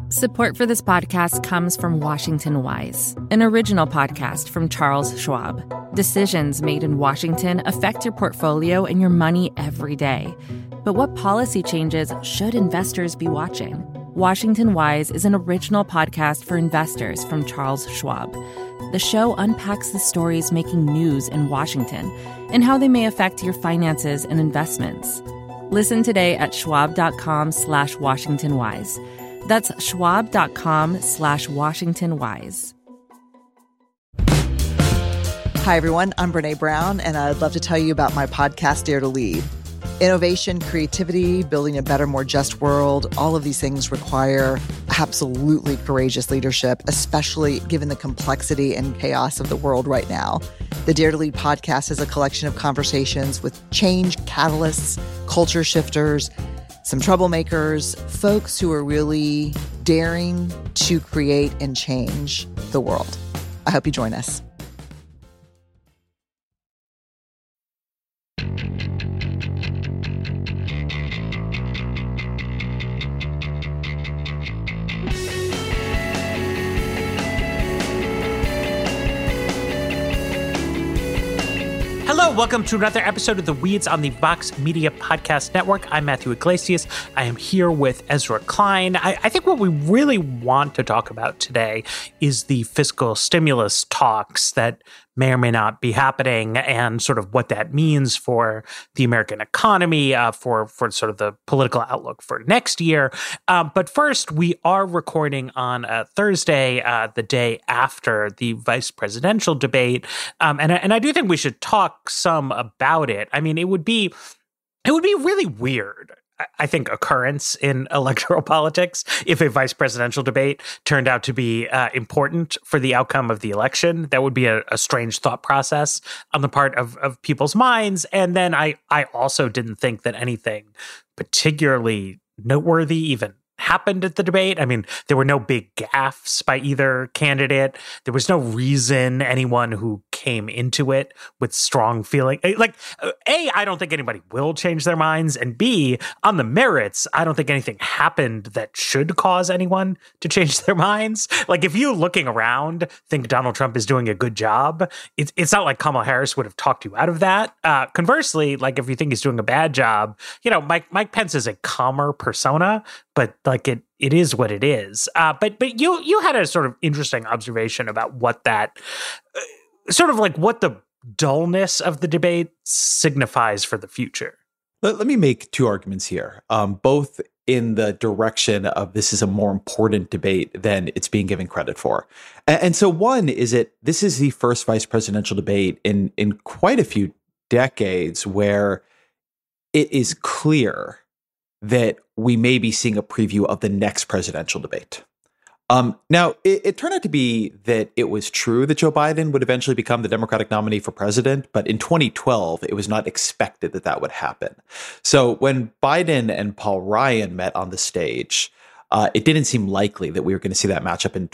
Support for this podcast comes from Washington Wise, an original podcast from Charles Schwab. Decisions made in Washington affect your portfolio and your money every day. But what policy changes should investors be watching? Washington Wise is an original podcast for investors from Charles Schwab. The show unpacks the stories making news in Washington and how they may affect your finances and investments. Listen today at schwab.com/WashingtonWise. That's schwab.com/WashingtonWise. Hi, everyone. I'm Brene Brown, and I'd love to tell you about my podcast, Dare to Lead. Innovation, creativity, building a better, more just world, all of these things require absolutely courageous leadership, especially given the complexity and chaos of the world right now. The Dare to Lead podcast is a collection of conversations with change catalysts, culture shifters, some troublemakers, folks who are really daring to create and change the world. I hope you join us. Hello, welcome to another episode of The Weeds on the Vox Media Podcast Network. I'm Matthew Iglesias. I am here with Ezra Klein. I think what we really want to talk about today is the fiscal stimulus talks that may or may not be happening and sort of what that means for the American economy, for sort of the political outlook for next year. But first, we are recording on Thursday, the day after the vice presidential debate. And I do think we should talk some about it. I mean, it would be really weird, I think, occurrence in electoral politics if a vice presidential debate turned out to be important for the outcome of the election. That would be a strange thought process on the part of people's minds. And then I also didn't think that anything particularly noteworthy even happened at the debate. I mean, there were no big gaffes by either candidate. There was no reason anyone who came into it with strong feeling. Like, A, I don't think anybody will change their minds. And B, on the merits, I don't think anything happened that should cause anyone to change their minds. Like, if you looking around think Donald Trump is doing a good job, it's not like Kamala Harris would have talked you out of that. Conversely, like, if you think he's doing a bad job, you know, Mike Pence is a calmer persona, but like it is what it is. But you had a sort of interesting observation about what that sort of like what the dullness of the debate signifies for the future. Let me make two arguments here, both in the direction of this is a more important debate than it's being given credit for. And so one is that this is the first vice presidential debate in quite a few decades where it is clear that we may be seeing a preview of the next presidential debate. Now, it turned out to be that it was true that Joe Biden would eventually become the Democratic nominee for president, but in 2012, it was not expected that that would happen. So when Biden and Paul Ryan met on the stage, it didn't seem likely that we were going to see that matchup in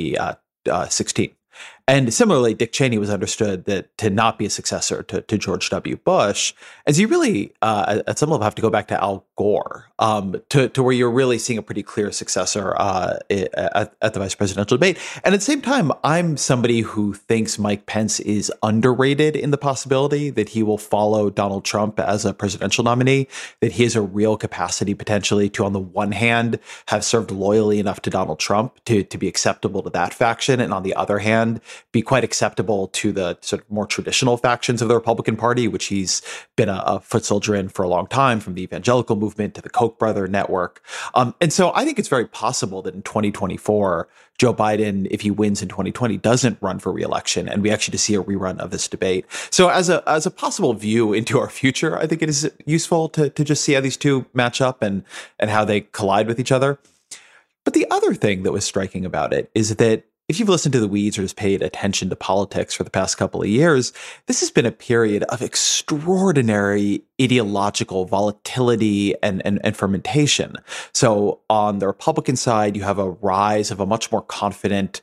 2016. And similarly, Dick Cheney was understood that to not be a successor to George W. Bush, as you really, at some level, have to go back to Al Gore, to where you're really seeing a pretty clear successor at the vice presidential debate. And at the same time, I'm somebody who thinks Mike Pence is underrated in the possibility that he will follow Donald Trump as a presidential nominee, that he has a real capacity potentially to, on the one hand, have served loyally enough to Donald Trump to be acceptable to that faction, and on the other hand, be quite acceptable to the sort of more traditional factions of the Republican Party, which he's been a foot soldier in for a long time, from the evangelical movement to the Koch brother network. And so I think it's very possible that in 2024, Joe Biden, if he wins in 2020, doesn't run for re-election, and we actually just see a rerun of this debate. So as a possible view into our future, I think it is useful to just see how these two match up and how they collide with each other. But the other thing that was striking about it is that if you've listened to The Weeds or just paid attention to politics for the past couple of years, this has been a period of extraordinary ideological volatility and fermentation. So on the Republican side, you have a rise of a much more confident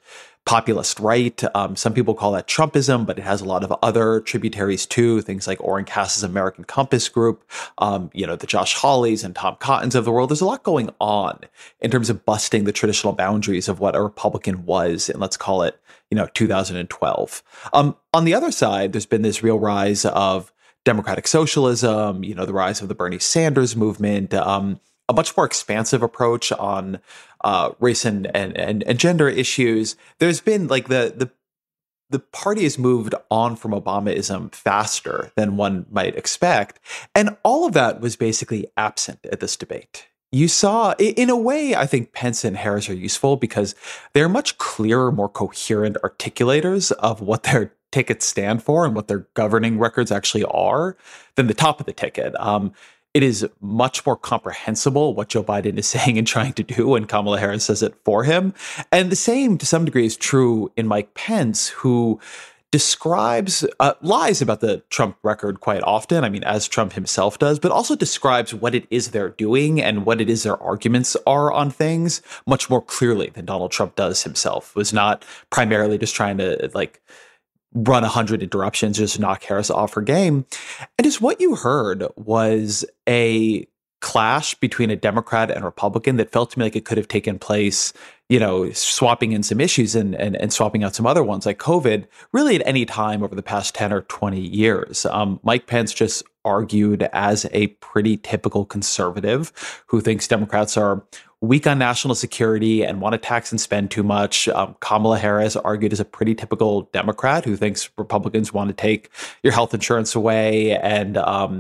populist right. Some people call that Trumpism, but it has a lot of other tributaries too. Things like Orrin Cass's American Compass Group, the Josh Hawleys and Tom Cottons of the world. There's a lot going on in terms of busting the traditional boundaries of what a Republican was in, let's call it, 2012. On the other side, there's been this real rise of democratic socialism, the rise of the Bernie Sanders movement, a much more expansive approach on race and gender issues. There's been like the party has moved on from Obamaism faster than one might expect. And all of that was basically absent at this debate. You saw, in a way, I think Pence and Harris are useful because they're much clearer, more coherent articulators of what their tickets stand for and what their governing records actually are than the top of the ticket. It is much more comprehensible what Joe Biden is saying and trying to do, and Kamala Harris says it for him. And the same, to some degree, is true in Mike Pence, who describes, lies about the Trump record quite often, as Trump himself does, but also describes what it is they're doing and what it is their arguments are on things much more clearly than Donald Trump does himself. Was not primarily just trying to run 100 interruptions, just knock Harris off her game. And just what you heard was a clash between a Democrat and Republican that felt to me like it could have taken place, swapping in some issues and swapping out some other ones like COVID, really at any time over the past 10 or 20 years. Mike Pence just argued as a pretty typical conservative who thinks Democrats are weak on national security and want to tax and spend too much. Kamala Harris argued as a pretty typical Democrat who thinks Republicans want to take your health insurance away and,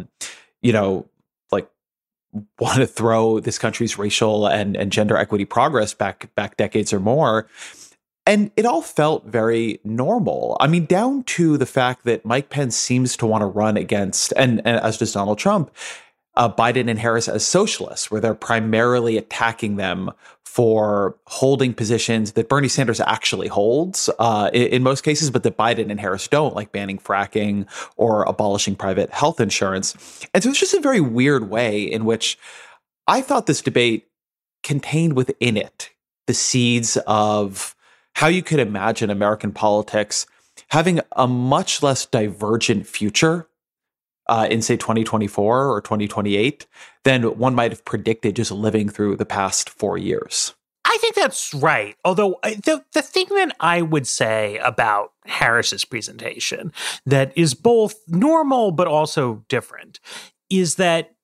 want to throw this country's racial and gender equity progress back decades or more. And it all felt very normal. Down to the fact that Mike Pence seems to want to run against, and as does Donald Trump, Biden and Harris as socialists, where they're primarily attacking them for holding positions that Bernie Sanders actually holds in most cases, but that Biden and Harris don't, like banning fracking or abolishing private health insurance. And so it's just a very weird way in which I thought this debate contained within it the seeds of how you could imagine American politics having a much less divergent future in, say, 2024 or 2028 than one might have predicted just living through the past 4 years. I think that's right. Although the thing that I would say about Harris's presentation that is both normal but also different is that,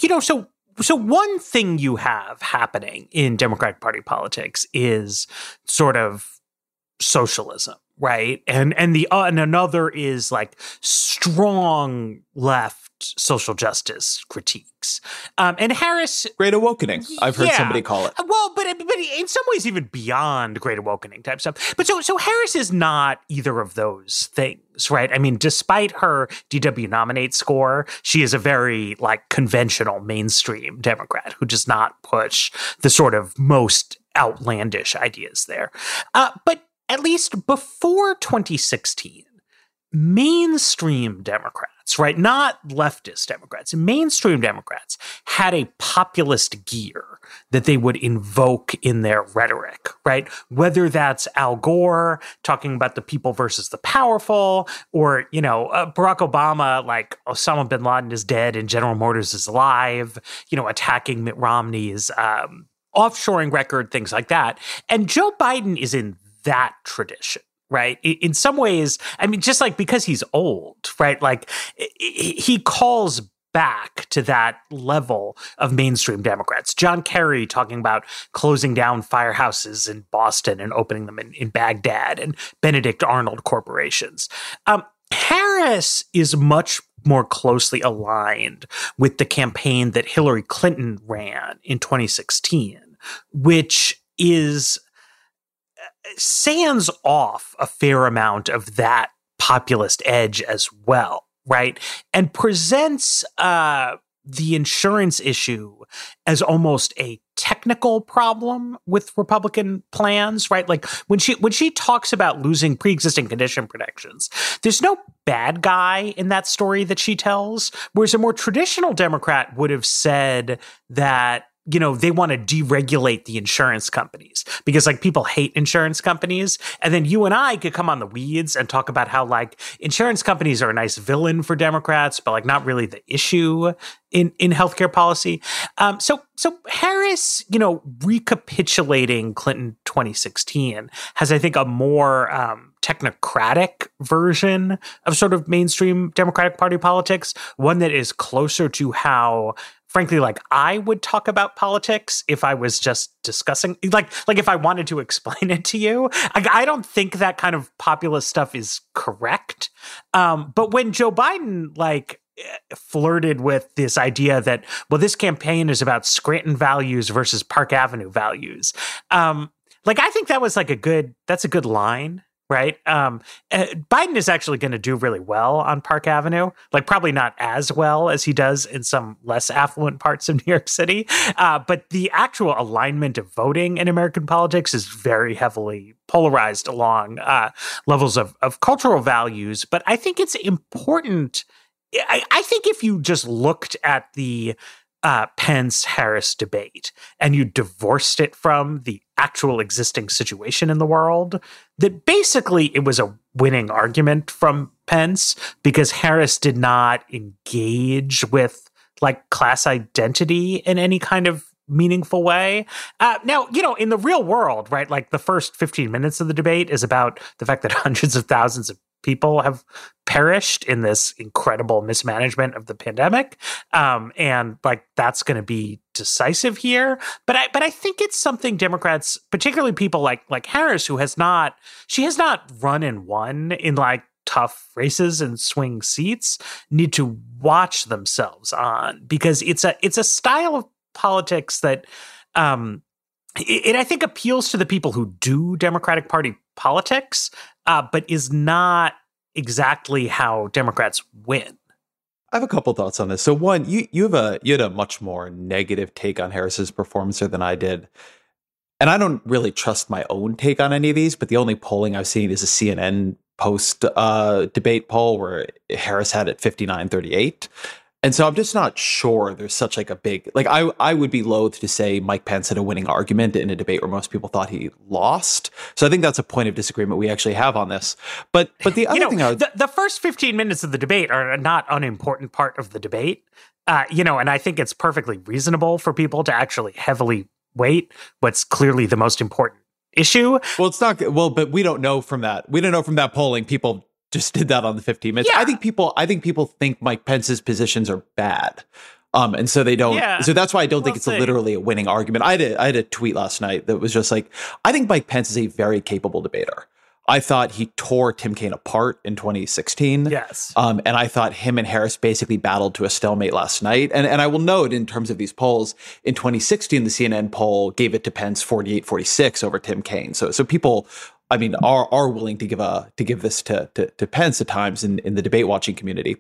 so one thing you have happening in Democratic Party politics is sort of socialism. Right. And another is like strong left social justice critiques. And Harris. Great awakening. I've heard somebody call it. Well, but in some ways, even beyond great awakening type stuff. But so Harris is not either of those things. Right. Despite her DW nominate score, she is a very conventional mainstream Democrat who does not push the sort of most outlandish ideas there. But at least before 2016, mainstream Democrats, right, not leftist Democrats, mainstream Democrats had a populist gear that they would invoke in their rhetoric, right? Whether that's Al Gore talking about the people versus the powerful, or, Barack Obama, Osama bin Laden is dead and General Motors is alive, attacking Mitt Romney's offshoring record, things like that. And Joe Biden is in that tradition, right? In some ways, just because he's old, right? He calls back to that level of mainstream Democrats. John Kerry talking about closing down firehouses in Boston and opening them in Baghdad, and Benedict Arnold corporations. Harris is much more closely aligned with the campaign that Hillary Clinton ran in 2016, which is sands off a fair amount of that populist edge as well, right? And presents the insurance issue as almost a technical problem with Republican plans, right? When she talks about losing pre-existing condition protections, there's no bad guy in that story that she tells, whereas a more traditional Democrat would have said that they want to deregulate the insurance companies because like people hate insurance companies. And then you and I could come on the weeds and talk about how like insurance companies are a nice villain for Democrats, but like not really the issue in healthcare policy. So Harris, recapitulating Clinton 2016 has, I think, a more technocratic version of sort of mainstream Democratic Party politics, one that is closer to how, frankly, like I would talk about politics if I was just discussing, like if I wanted to explain it to you. I don't think that kind of populist stuff is correct. But when Joe Biden flirted with this idea that, well, this campaign is about Scranton values versus Park Avenue values, I think that was that's a good line. Right. Biden is actually going to do really well on Park Avenue, probably not as well as he does in some less affluent parts of New York City. But the actual alignment of voting in American politics is very heavily polarized along levels of cultural values. But I think it's important. I think if you just looked at the Pence-Harris debate and you divorced it from the actual existing situation in the world, that basically it was a winning argument from Pence because Harris did not engage with class identity in any kind of meaningful way. Now, in the real world, right, the first 15 minutes of the debate is about the fact that hundreds of thousands of people have perished in this incredible mismanagement of the pandemic. And that's going to be decisive here. But I think it's something Democrats, particularly people like Harris, who has not run and won in tough races and swing seats, need to watch themselves on, because it's a style of politics that it I think appeals to the people who do Democratic Party politics, but is not exactly how Democrats win. I have a couple thoughts on this. So one, you had a much more negative take on Harris's performance than I did. And I don't really trust my own take on any of these, but the only polling I've seen is a CNN post debate poll where Harris had it 59-38. And so I'm just not sure there's such a big, I would be loath to say Mike Pence had a winning argument in a debate where most people thought he lost. So I think that's a point of disagreement we actually have on this. But the other thing the first 15 minutes of the debate are not unimportant part of the debate. And I think it's perfectly reasonable for people to actually heavily weight what's clearly the most important issue. Well, it's not, but we don't know from that. We don't know from that polling, people just did that on the 15 minutes. Yeah. I think people think Mike Pence's positions are bad. And so they don't. Yeah. So that's why I don't think it's literally a winning argument. I had a tweet last night that was just I think Mike Pence is a very capable debater. I thought he tore Tim Kaine apart in 2016. Yes. And I thought him and Harris basically battled to a stalemate last night. And I will note, in terms of these polls, in 2016, the CNN poll gave it to Pence 48-46 over Tim Kaine. So people, are willing to give this to Pence at times in the debate watching community.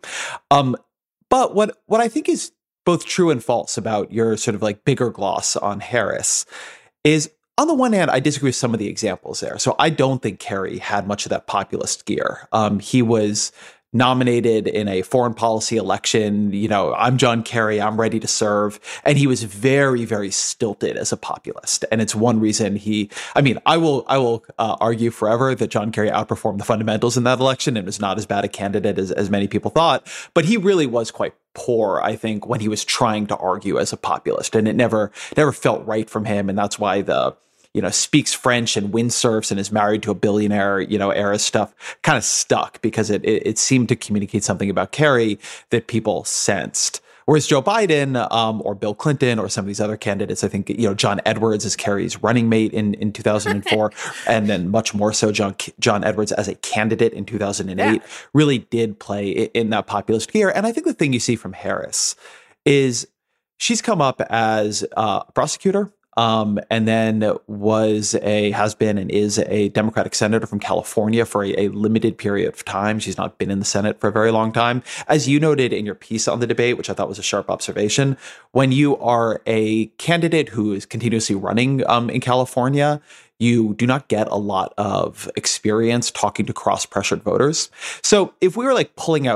But what I think is both true and false about your sort of bigger gloss on Harris is, on the one hand, I disagree with some of the examples there. So I don't think Kerry had much of that populist gear. He was nominated in a foreign policy election. I'm John Kerry, I'm ready to serve. And he was very, very stilted as a populist. And it's one reason I will argue forever that John Kerry outperformed the fundamentals in that election and was not as bad a candidate as many people thought. But he really was quite poor, I think, when he was trying to argue as a populist. And it never felt right from him. And that's why the speaks French and windsurfs and is married to a billionaire, era stuff kind of stuck, because it seemed to communicate something about Kerry that people sensed. Whereas Joe Biden or Bill Clinton or some of these other candidates, I think, John Edwards as Kerry's running mate in 2004, and then much more so John Edwards as a candidate in 2008, really did play in that populist gear. And I think the thing you see from Harris is she's come up as a prosecutor. And then has been and is a Democratic senator from California for a limited period of time. She's not been in the Senate for a very long time. As you noted in your piece on the debate, which I thought was a sharp observation, when you are a candidate who is continuously running in California, you do not get a lot of experience talking to cross-pressured voters. So if we were pulling out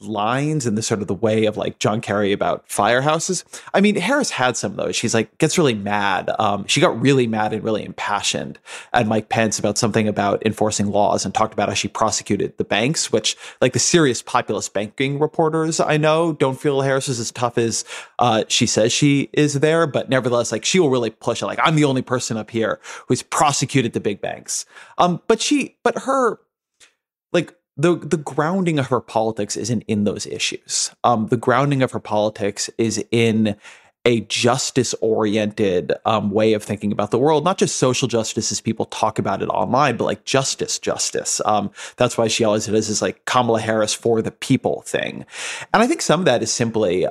lines and the sort of the way of like John Kerry about firehouses. I mean, Harris had some of those. She's like, gets really mad. She got really mad and really impassioned at Mike Pence about something about enforcing laws and talked about how she prosecuted the banks, which like the serious populist banking reporters I know don't feel Harris is as tough as she says she is there. But nevertheless, like she will really push it. Like, I'm the only person up here who's prosecuted the big banks. But her, like, the grounding of her politics isn't in those issues. The grounding of her politics is in a justice-oriented way of thinking about the world, not just social justice as people talk about it online, but like justice. That's why she always does this like Kamala Harris for the people thing. And I think some of that is simply,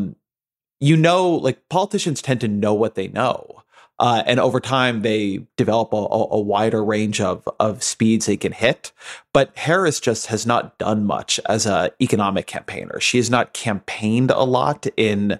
like politicians tend to know what they know. And over time, they develop a wider range of speeds they can hit. But Harris just has not done much as an economic campaigner. She has not campaigned a lot in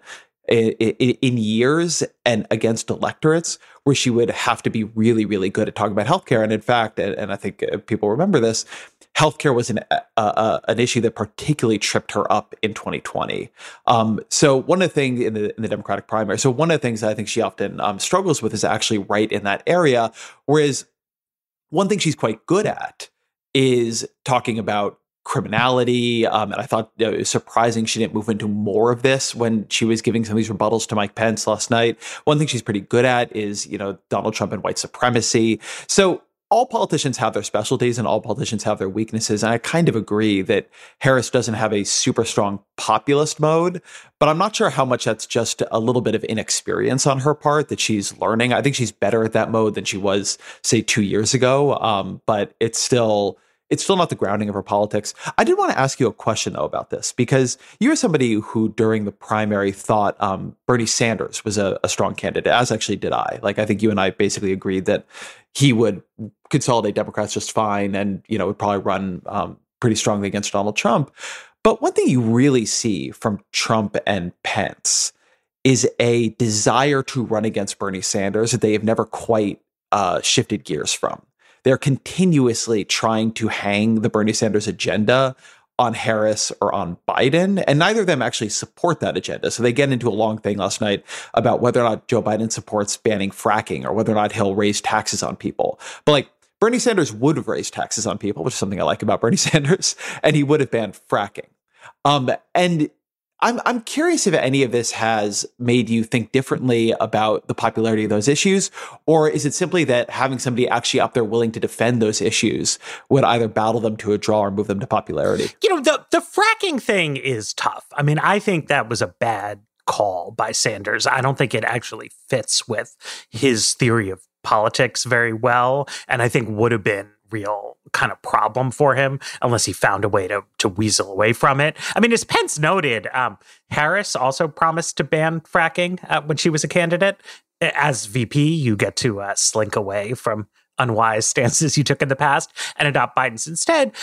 years and against electorates where she would have to be really, really good at talking about healthcare. And in fact, and I think people remember this, healthcare was an issue that particularly tripped her up in 2020. So one of the things in the Democratic primary, so one of the things that I think she often struggles with is actually right in that area. Whereas one thing she's quite good at is talking about criminality. And I thought it was surprising she didn't move into more of this when she was giving some of these rebuttals to Mike Pence last night. One thing she's pretty good at is, Donald Trump and white supremacy. So all politicians have their specialties and all politicians have their weaknesses. And I kind of agree that Harris doesn't have a super strong populist mode, but I'm not sure how much that's just a little bit of inexperience on her part that she's learning. I think she's better at that mode than she was, say, 2 years ago. But it's still not the grounding of her politics. I did want to ask you a question, though, about this, because you were somebody who, during the primary, thought Bernie Sanders was a strong candidate, as actually did I. Like, I think you and I basically agreed that he would consolidate Democrats just fine and, would probably run pretty strongly against Donald Trump. But one thing you really see from Trump and Pence is a desire to run against Bernie Sanders that they have never quite shifted gears from. They're continuously trying to hang the Bernie Sanders agenda on Harris or on Biden, and neither of them actually support that agenda. So they get into a long thing last night about whether or not Joe Biden supports banning fracking or whether or not he'll raise taxes on people. But like Bernie Sanders would have raised taxes on people, which is something I like about Bernie Sanders, and he would have banned fracking. And I'm curious if any of this has made you think differently about the popularity of those issues, or is it simply that having somebody actually up there willing to defend those issues would either battle them to a draw or move them to popularity? The fracking thing is tough. I mean, I think that was a bad call by Sanders. I don't think it actually fits with his theory of politics very well, and I think would have been real kind of problem for him unless he found a way to weasel away from it. I mean, as Pence noted, Harris also promised to ban fracking when she was a candidate. As VP, you get to slink away from unwise stances you took in the past and adopt Biden's instead.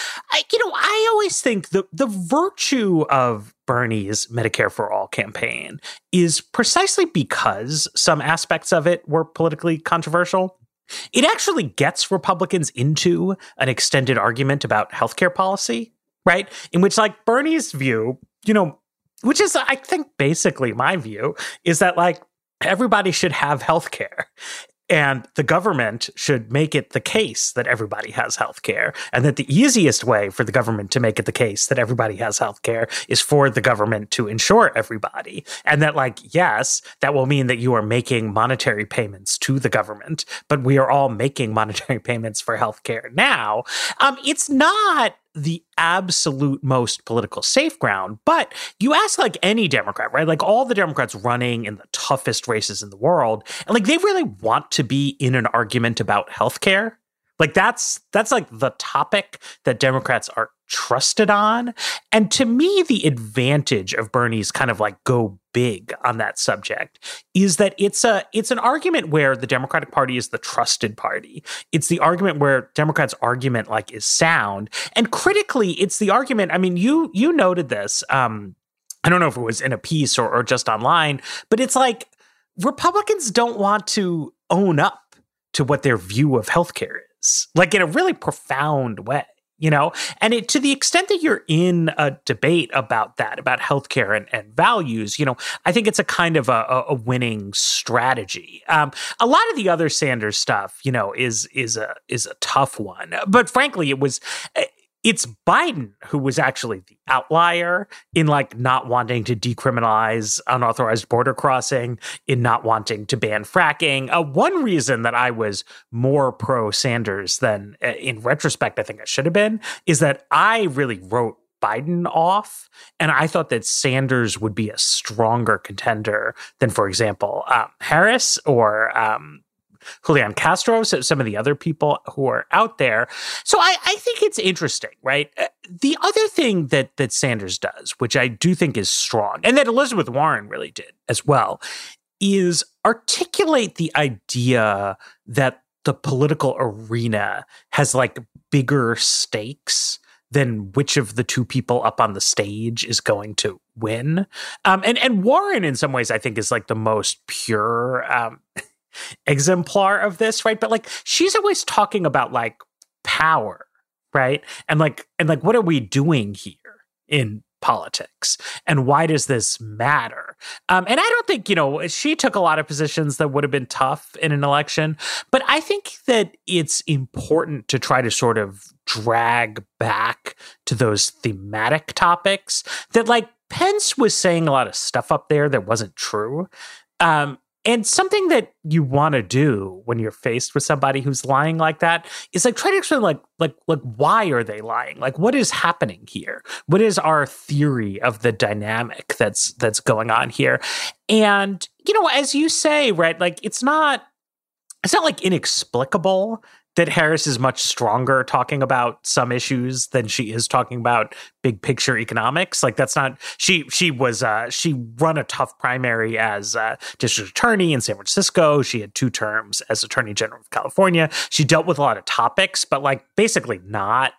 I always think the virtue of Bernie's Medicare for All campaign is precisely because some aspects of it were politically controversial. It actually gets Republicans into an extended argument about healthcare policy, right? In which, like, Bernie's view, which is, I think, basically my view, is that, like, everybody should have healthcare. And the government should make it the case that everybody has healthcare, and that the easiest way for the government to make it the case that everybody has healthcare is for the government to insure everybody. And that, like, yes, that will mean that you are making monetary payments to the government, but we are all making monetary payments for healthcare now. It's not the absolute most political safe ground, but you ask like any Democrat, right? Like all the Democrats running in the toughest races in the world, and like they really want to be in an argument about healthcare. Like that's like the topic that Democrats are trusted on. And to me, the advantage of Bernie's kind of like go big on that subject is that it's an argument where the Democratic Party is the trusted party. It's the argument where Democrats' argument like is sound. And critically, it's the argument, I mean, you noted this. I don't know if it was in a piece or just online, but it's like Republicans don't want to own up to what their view of healthcare is, like in a really profound way. And to the extent that you're in a debate about that, about healthcare and values, I think it's a kind of a winning strategy. A lot of the other Sanders stuff, is a tough one. But frankly, it's Biden who was actually the outlier in not wanting to decriminalize unauthorized border crossing, in not wanting to ban fracking. One reason that I was more pro Sanders than in retrospect, I think I should have been, is that I really wrote Biden off. And I thought that Sanders would be a stronger contender than, for example, Harris or Julian Castro, so some of the other people who are out there. So I think it's interesting, right? The other thing that Sanders does, which I do think is strong, and that Elizabeth Warren really did as well, is articulate the idea that the political arena has bigger stakes than which of the two people up on the stage is going to win. And Warren, in some ways, I think is the most pure exemplar of this, right? But she's always talking about power, right? And what are we doing here in politics, and why does this matter? And I don't think she took a lot of positions that would have been tough in an election, but I think that it's important to try to sort of drag back to those thematic topics that Pence was saying a lot of stuff up there that wasn't true. And something that you want to do when you're faced with somebody who's lying like that is try to explain why are they lying? What is happening here? What is our theory of the dynamic that's going on here? And as you say, right, it's not inexplicable that Harris is much stronger talking about some issues than she is talking about big picture economics. That's not, she run a tough primary as district attorney in San Francisco. She had 2 terms as attorney general of California. She dealt with a lot of topics, but basically not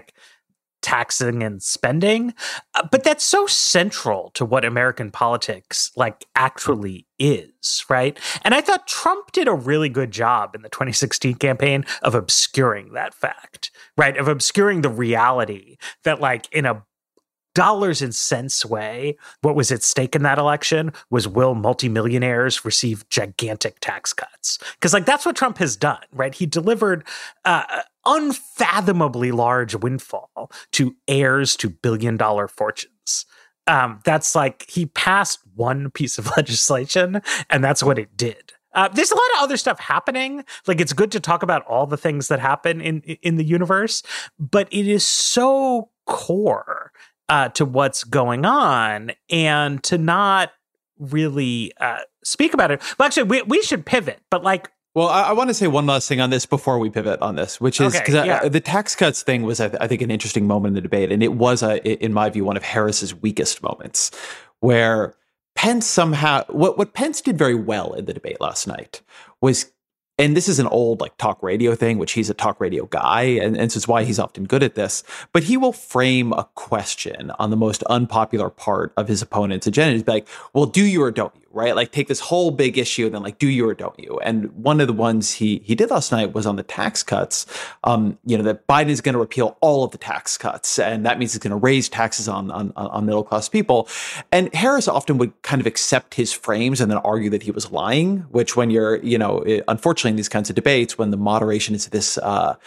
taxing and spending. But that's so central to what American politics actually is, right? And I thought Trump did a really good job in the 2016 campaign of obscuring that fact, right? Of obscuring the reality that in a dollars and cents way, what was at stake in that election was, will multimillionaires receive gigantic tax cuts? Because that's what Trump has done, right? He delivered unfathomably large windfall to heirs to billion-dollar fortunes. That's he passed one piece of legislation, and that's what it did. There's a lot of other stuff happening. It's good to talk about all the things that happen in the universe, but it is so core to what's going on, and to not really speak about it. Well, actually, we should pivot, but well, I want to say one last thing on this before we pivot on this, which is because the tax cuts thing was, I think, an interesting moment in the debate. And it was, in my view, one of Harris's weakest moments, where Pence somehow, what Pence did very well in the debate last night was, and this is an old talk radio thing, which he's a talk radio guy, and so it's why he's often good at this, but he will frame a question on the most unpopular part of his opponent's agenda. He's like, well, do you or don't you, right? Take this whole big issue and then do you or don't you? And one of the ones he did last night was on the tax cuts, that Biden is going to repeal all of the tax cuts, and that means he's going to raise taxes on middle-class people. And Harris often would kind of accept his frames and then argue that he was lying, which when you're, unfortunately in these kinds of debates, when the moderation is this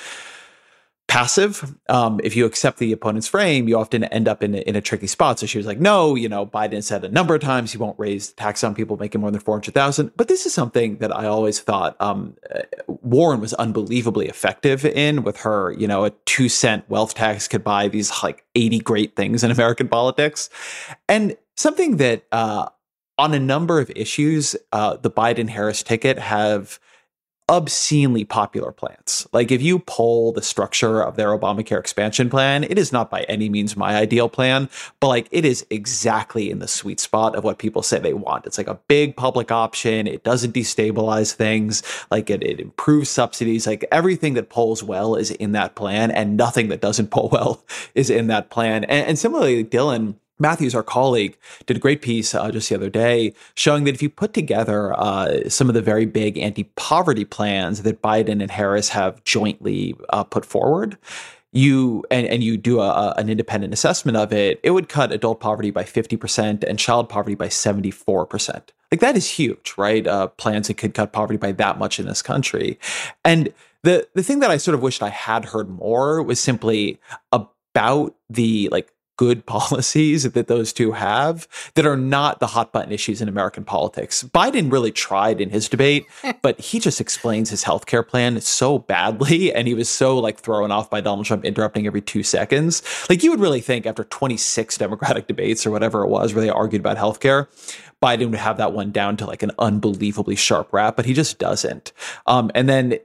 passive, if you accept the opponent's frame, you often end up in a tricky spot. So she was like, no, Biden said a number of times he won't raise tax on people making more than $400,000. But this is something that I always thought Warren was unbelievably effective in, with her, a 2-cent wealth tax could buy these 80 great things in American politics. And something that on a number of issues, the Biden-Harris ticket have obscenely popular plans. If you poll the structure of their Obamacare expansion plan, it is not by any means my ideal plan, but it is exactly in the sweet spot of what people say they want. It's a big public option. It doesn't destabilize things. It improves subsidies. Everything that polls well is in that plan, and nothing that doesn't poll well is in that plan. And similarly, Dylan Matthews, our colleague, did a great piece just the other day showing that if you put together some of the very big anti-poverty plans that Biden and Harris have jointly put forward, you do an independent assessment of it, it would cut adult poverty by 50% and child poverty by 74%. Like, that is huge, right? Plans that could cut poverty by that much in this country. And the thing that I sort of wished I had heard more was simply about the good policies that those two have that are not the hot button issues in American politics. Biden really tried in his debate, but he just explains his healthcare plan so badly. And he was so thrown off by Donald Trump interrupting every 2 seconds. You would really think after 26 Democratic debates or whatever it was where they argued about healthcare, Biden would have that one down to an unbelievably sharp wrap, but he just doesn't. And then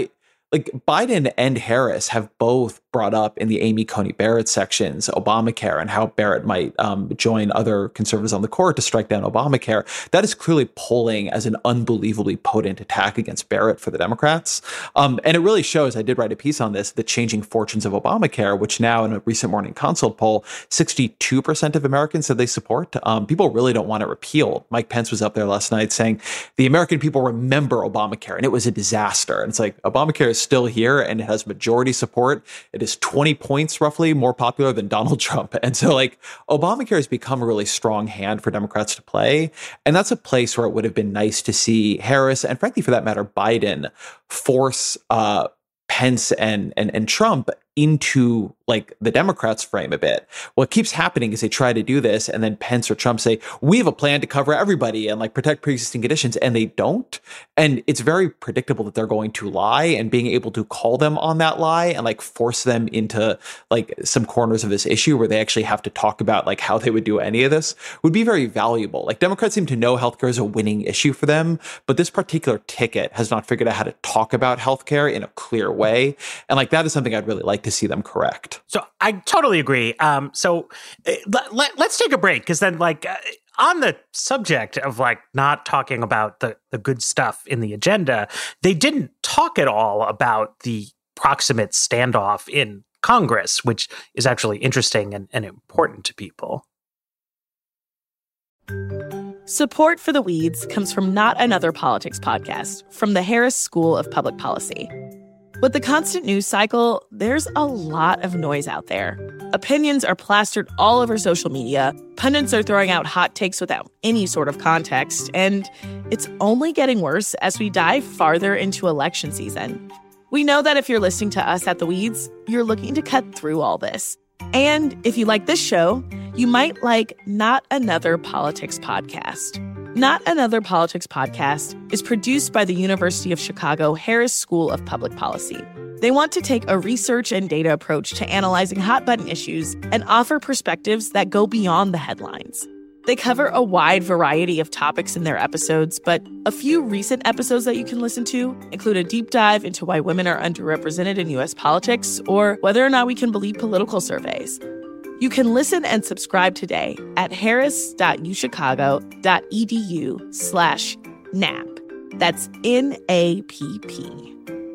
Biden and Harris have both brought up in the Amy Coney Barrett sections Obamacare and how Barrett might join other conservatives on the court to strike down Obamacare. That is clearly polling as an unbelievably potent attack against Barrett for the Democrats. And it really shows, I did write a piece on this, the changing fortunes of Obamacare, which now in a recent Morning Consult poll, 62% of Americans said they support. People really don't want it repealed. Mike Pence was up there last night saying the American people remember Obamacare and it was a disaster. And it's Obamacare is still here and it has majority support. It is 20 points roughly more popular than Donald Trump. And so Obamacare has become a really strong hand for Democrats to play. And that's a place where it would have been nice to see Harris and frankly, for that matter, Biden force Pence and Trump into the Democrats' frame a bit. What keeps happening is they try to do this and then Pence or Trump say, we have a plan to cover everybody and protect pre-existing conditions, and they don't. And it's very predictable that they're going to lie, and being able to call them on that lie and force them into some corners of this issue where they actually have to talk about how they would do any of this would be very valuable. Democrats seem to know healthcare is a winning issue for them, but this particular ticket has not figured out how to talk about healthcare in a clear way. And that is something I'd really like to see them correct. So I totally agree. So let's take a break, because then on the subject of not talking about the good stuff in the agenda, they didn't talk at all about the proximate standoff in Congress, which is actually interesting and important to people. Support for The Weeds comes from Not Another Politics podcast from the Harris School of Public Policy. With the constant news cycle, there's a lot of noise out there. Opinions are plastered all over social media, pundits are throwing out hot takes without any sort of context, and it's only getting worse as we dive farther into election season. We know that if you're listening to us at The Weeds, you're looking to cut through all this. And if you like this show, you might like Not Another Politics podcast. Not Another Politics podcast is produced by the University of Chicago Harris School of Public Policy. They want to take a research and data approach to analyzing hot-button issues and offer perspectives that go beyond the headlines. They cover a wide variety of topics in their episodes, but a few recent episodes that you can listen to include a deep dive into why women are underrepresented in U.S. politics or whether or not we can believe political surveys. You can listen and subscribe today at harris.uchicago.edu/NAP. That's NAPP.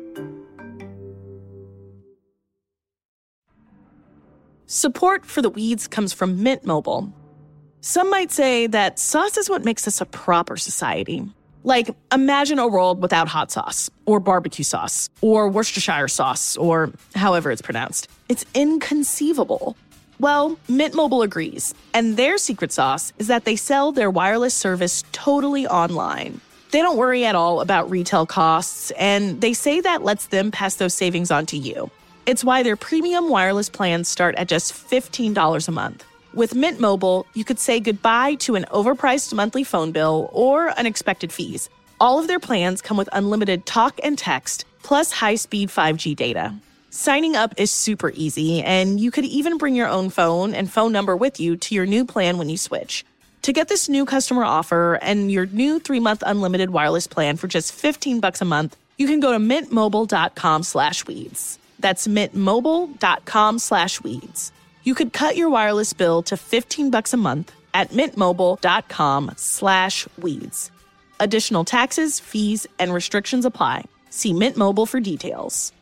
Support for The Weeds comes from Mint Mobile. Some might say that sauce is what makes us a proper society. Imagine a world without hot sauce, or barbecue sauce, or Worcestershire sauce, or however it's pronounced. It's inconceivable. Well, Mint Mobile agrees, and their secret sauce is that they sell their wireless service totally online. They don't worry at all about retail costs, and they say that lets them pass those savings on to you. It's why their premium wireless plans start at just $15 a month. With Mint Mobile, you could say goodbye to an overpriced monthly phone bill or unexpected fees. All of their plans come with unlimited talk and text, plus high-speed 5G data. Signing up is super easy, and you could even bring your own phone and phone number with you to your new plan when you switch. To get this new customer offer and your new 3-month unlimited wireless plan for just $15 a month, you can go to mintmobile.com/weeds. That's mintmobile.com/weeds. You could cut your wireless bill to $15 a month at mintmobile.com/weeds. Additional taxes, fees, and restrictions apply. See Mint Mobile for details.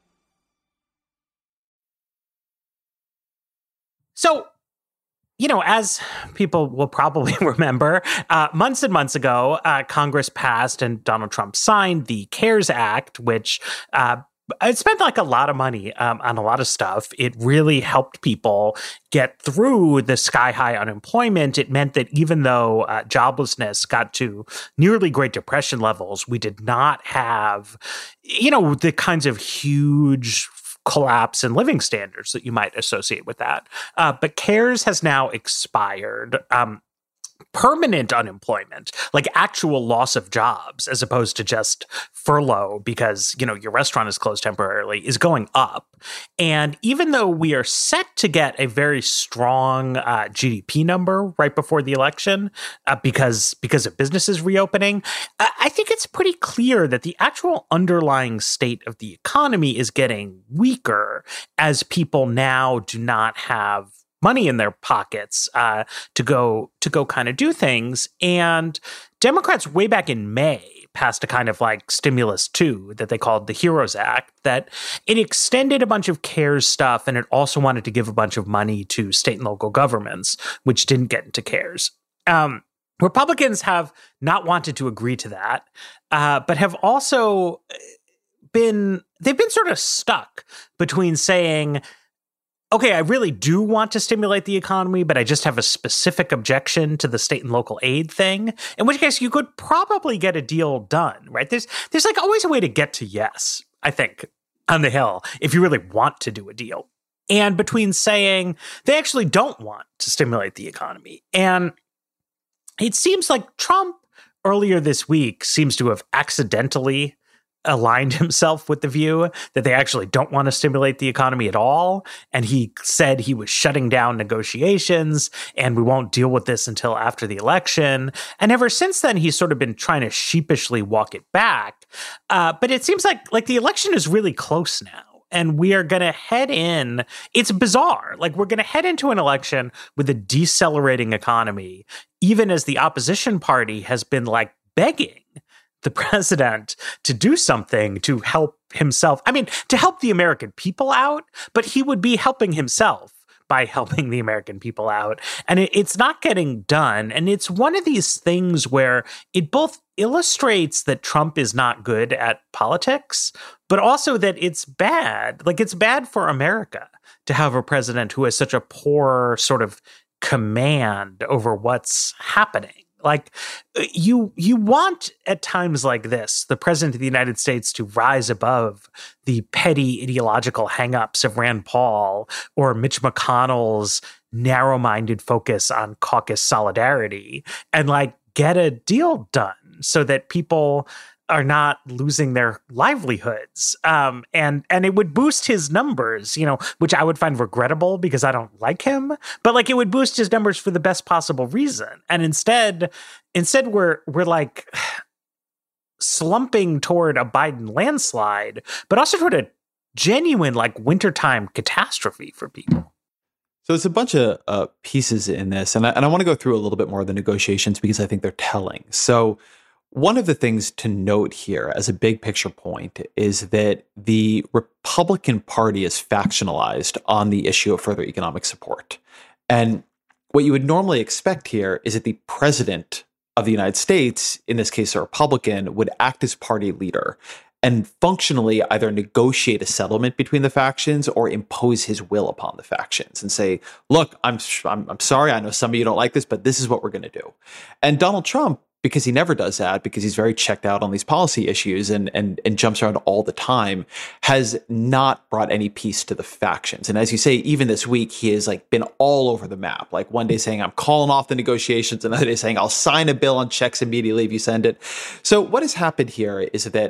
So, as people will probably remember, months and months ago, Congress passed and Donald Trump signed the CARES Act, which it spent like a lot of money on a lot of stuff. It really helped people get through the sky high unemployment. It meant that even though joblessness got to nearly Great Depression levels, we did not have, the kinds of huge collapse in living standards that you might associate with that. But CARES has now expired. Permanent unemployment, like actual loss of jobs, as opposed to just furlough because, your restaurant is closed temporarily, is going up. And even though we are set to get a very strong GDP number right before the election because of businesses reopening, I think it's pretty clear that the actual underlying state of the economy is getting weaker as people now do not have money in their pockets to go kind of do things. And Democrats way back in May passed a kind of like stimulus too that they called the HEROES Act, that it extended a bunch of CARES stuff, and it also wanted to give a bunch of money to state and local governments, which didn't get into CARES. Republicans have not wanted to agree to that, but have also they've been sort of stuck between saying, okay, I really do want to stimulate the economy, but I just have a specific objection to the state and local aid thing, in which case you could probably get a deal done, right? There's like always a way to get to yes, I think, on the Hill, if you really want to do a deal. And between saying they actually don't want to stimulate the economy. And it seems like Trump earlier this week seems to have accidentally aligned himself with the view that they actually don't want to stimulate the economy at all. And he said he was shutting down negotiations and we won't deal with this until after the election. And ever since then, he's sort of been trying to sheepishly walk it back. But it seems like the election is really close now. And we are going to head in. It's bizarre. Like, we're going to head into an election with a decelerating economy, even as the opposition party has been like begging the president to do something to help himself. I mean, to help the American people out, but he would be helping himself by helping the American people out. And it's not getting done. And it's one of these things where it both illustrates that Trump is not good at politics, but also that it's bad. Like, it's bad for America to have a president who has such a poor sort of command over what's happening. Like, you want at times like this, the president of the United States to rise above the petty ideological hangups of Rand Paul or Mitch McConnell's narrow-minded focus on caucus solidarity and like get a deal done so that people are not losing their livelihoods. And it would boost his numbers, which I would find regrettable because I don't like him, but like it would boost his numbers for the best possible reason. And instead we're like slumping toward a Biden landslide, but also toward a genuine like wintertime catastrophe for people. So it's a bunch of pieces in this, and I want to go through a little bit more of the negotiations because I think they're telling. So one of the things to note here as a big picture point is that the Republican Party is factionalized on the issue of further economic support. And what you would normally expect here is that the president of the United States, in this case a Republican, would act as party leader and functionally either negotiate a settlement between the factions or impose his will upon the factions and say, look, I'm sorry, I know some of you don't like this, but this is what we're going to do. And Donald Trump, because he never does that, because he's very checked out on these policy issues and jumps around all the time, has not brought any peace to the factions. And as you say, even this week, he has like been all over the map. Like one day saying, I'm calling off the negotiations. Another day saying, I'll sign a bill on checks immediately if you send it. So what has happened here is that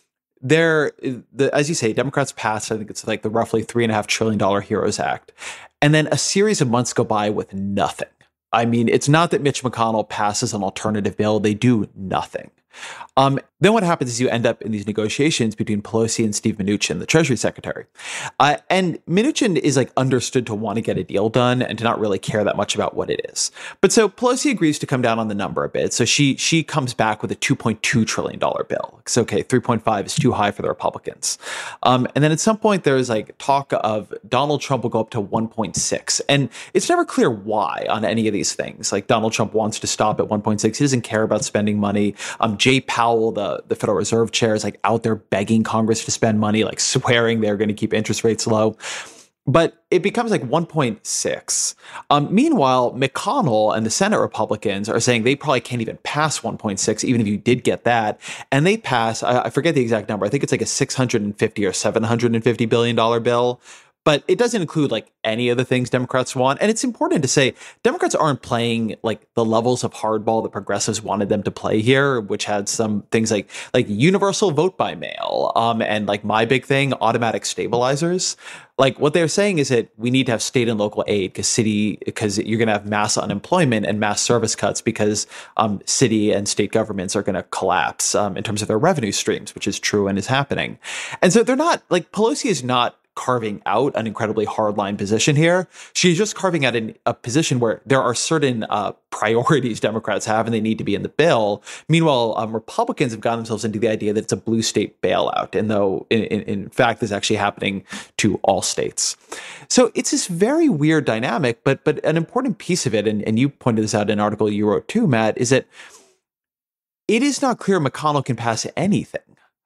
as you say, Democrats passed, I think it's like the roughly $3.5 trillion HEROES Act. And then a series of months go by with nothing. I mean, it's not that Mitch McConnell passes an alternative bill. They do nothing. Then what happens is you end up in these negotiations between Pelosi and Steve Mnuchin, the Treasury Secretary. And Mnuchin is like understood to want to get a deal done and to not really care that much about what it is. But so Pelosi agrees to come down on the number a bit. So she comes back with a $2.2 trillion bill. It's okay, 3.5 is too high for the Republicans. And then at some point there's like talk of Donald Trump will go up to 1.6. And it's never clear why on any of these things. Like Donald Trump wants to stop at 1.6. He doesn't care about spending money. Jay Powell, the Federal Reserve chair, is like out there begging Congress to spend money, like swearing they're going to keep interest rates low. But it becomes like 1.6. Meanwhile, McConnell and the Senate Republicans are saying they probably can't even pass 1.6, even if you did get that. And they pass, I forget the exact number, I think it's like a $650 or $750 billion bill. But it doesn't include like any of the things Democrats want. And it's important to say Democrats aren't playing like the levels of hardball that progressives wanted them to play here, which had some things like universal vote by mail, and like my big thing, automatic stabilizers. Like what they're saying is that we need to have state and local aid because you're going to have mass unemployment and mass service cuts because city and state governments are going to collapse in terms of their revenue streams, which is true and is happening. And so they're not like Pelosi is not carving out an incredibly hardline position here. She's just carving out a position where there are certain priorities Democrats have and they need to be in the bill. Meanwhile, Republicans have gotten themselves into the idea that it's a blue state bailout, and though in fact this is actually happening to all states. So it's this very weird dynamic, but an important piece of it, and you pointed this out in an article you wrote too, Matt, is that it is not clear McConnell can pass anything.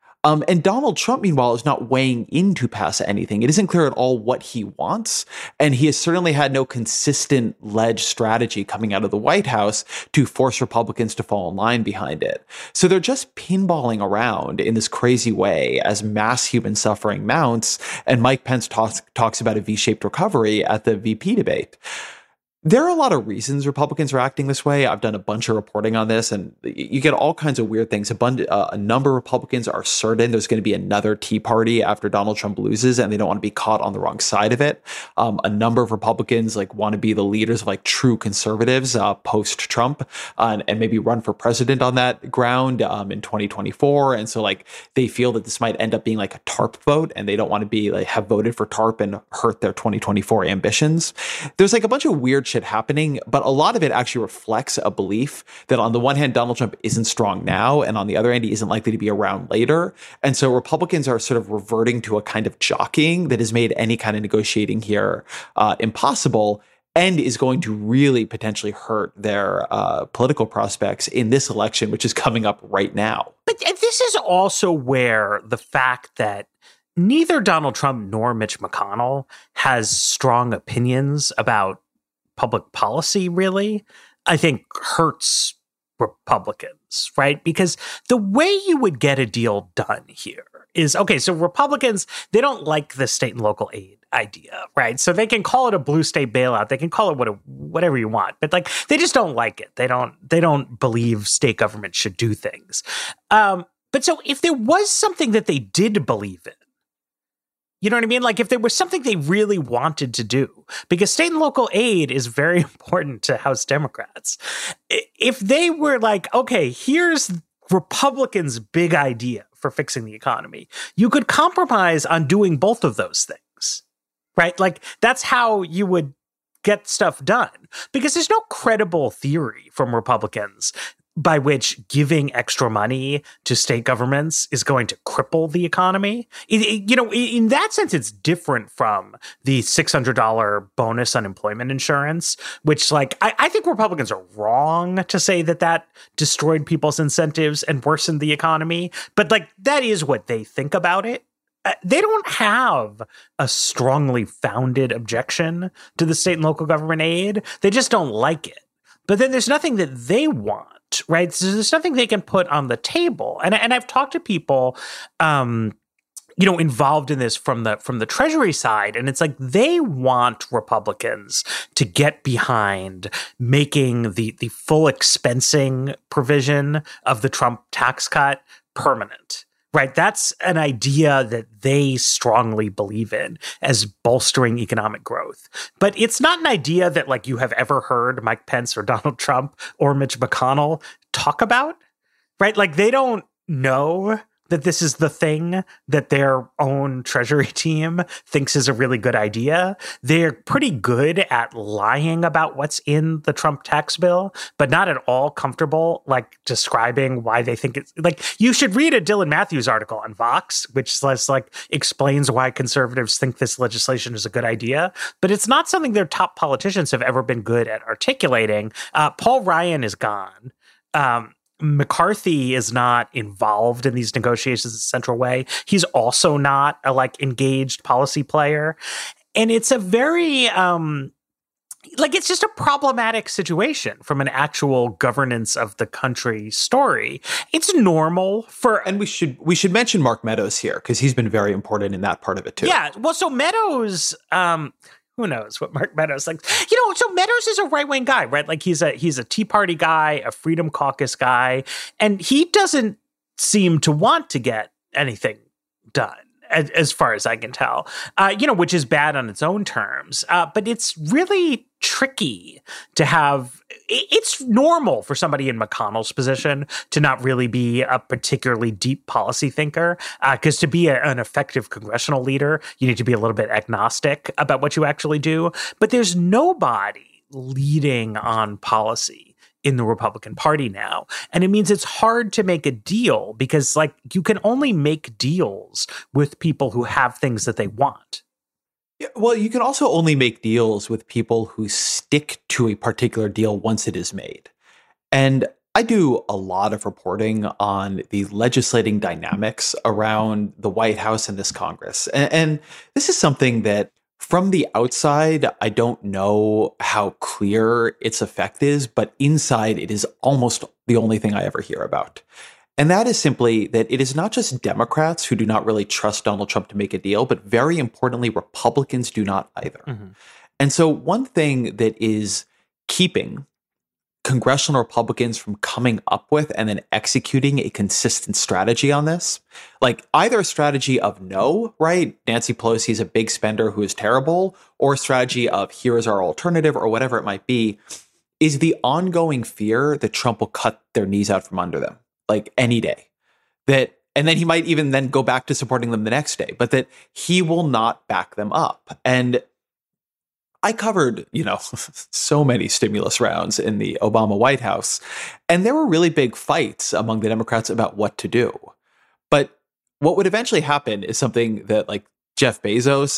And Donald Trump, meanwhile, is not weighing in to pass anything. It isn't clear at all what he wants. And he has certainly had no consistent ledge strategy coming out of the White House to force Republicans to fall in line behind it. So they're just pinballing around in this crazy way as mass human suffering mounts. And Mike Pence talks about a V-shaped recovery at the VP debate. There are a lot of reasons Republicans are acting this way. I've done a bunch of reporting on this, and you get all kinds of weird things. A number of Republicans are certain there's going to be another Tea Party after Donald Trump loses, and they don't want to be caught on the wrong side of it. A number of Republicans want to be the leaders of true conservatives post-Trump, and maybe run for president on that ground in 2024. And so they feel that this might end up being a TARP vote, and they don't want to be have voted for TARP and hurt their 2024 ambitions. There's a bunch of weird shit happening, but a lot of it actually reflects a belief that on the one hand, Donald Trump isn't strong now, and on the other hand, he isn't likely to be around later. And so Republicans are sort of reverting to a kind of jockeying that has made any kind of negotiating here impossible, and is going to really potentially hurt their political prospects in this election, which is coming up right now. But this is also where the fact that neither Donald Trump nor Mitch McConnell has strong opinions about public policy, really, I think hurts Republicans, right? Because the way you would get a deal done here is, okay, so Republicans, they don't like the state and local aid idea, right? So they can call it a blue state bailout. They can call it whatever you want, but they just don't like it. They don't believe state government should do things. But so if there was something that they did believe in, you know what I mean? If there was something they really wanted to do, because state and local aid is very important to House Democrats. If they were okay, here's Republicans' big idea for fixing the economy, you could compromise on doing both of those things, right? That's how you would get stuff done, because there's no credible theory from Republicans by which giving extra money to state governments is going to cripple the economy. In that sense, it's different from the $600 bonus unemployment insurance, which I think Republicans are wrong to say that destroyed people's incentives and worsened the economy. But that is what they think about it. They don't have a strongly founded objection to the state and local government aid. They just don't like it. But then there's nothing that they want. Right. So there's nothing they can put on the table. And I've talked to people, involved in this from the Treasury side. And it's they want Republicans to get behind making the full expensing provision of the Trump tax cut permanent. Right. That's an idea that they strongly believe in as bolstering economic growth. But it's not an idea that you have ever heard Mike Pence or Donald Trump or Mitch McConnell talk about. Right. They don't know that this is the thing that their own Treasury team thinks is a really good idea. They're pretty good at lying about what's in the Trump tax bill, but not at all comfortable, describing why they think it's you should read a Dylan Matthews article on Vox, which explains why conservatives think this legislation is a good idea, but it's not something their top politicians have ever been good at articulating. Paul Ryan is gone. McCarthy is not involved in these negotiations in a central way. He's also not a engaged policy player. And it's a very it's just a problematic situation from an actual governance of the country story. It's normal for, and we should mention Mark Meadows here because he's been very important in that part of it too. Yeah, well, so Meadows, who knows what Mark Meadows like? So Meadows is a right-wing guy, right? He's a Tea Party guy, a Freedom Caucus guy, and he doesn't seem to want to get anything done, as far as I can tell, which is bad on its own terms. But it's really tricky to have. It's normal for somebody in McConnell's position to not really be a particularly deep policy thinker, because to be an effective congressional leader, you need to be a little bit agnostic about what you actually do. But there's nobody leading on policy in the Republican Party now. And it means it's hard to make a deal because you can only make deals with people who have things that they want. Yeah, well, you can also only make deals with people who stick to a particular deal once it is made. And I do a lot of reporting on the legislating dynamics around the White House and this Congress. And this is something that from the outside, I don't know how clear its effect is, but inside it is almost the only thing I ever hear about. And that is simply that it is not just Democrats who do not really trust Donald Trump to make a deal, but very importantly, Republicans do not either. Mm-hmm. And so one thing that is keeping congressional Republicans from coming up with and then executing a consistent strategy on this, either a strategy of no, right? Nancy Pelosi is a big spender who is terrible, or a strategy of here is our alternative or whatever it might be, is the ongoing fear that Trump will cut their knees out from under them, any day. And then he might even then go back to supporting them the next day, but that he will not back them up. And I covered, so many stimulus rounds in the Obama White House, and there were really big fights among the Democrats about what to do. But what would eventually happen is something that Jeff Bezos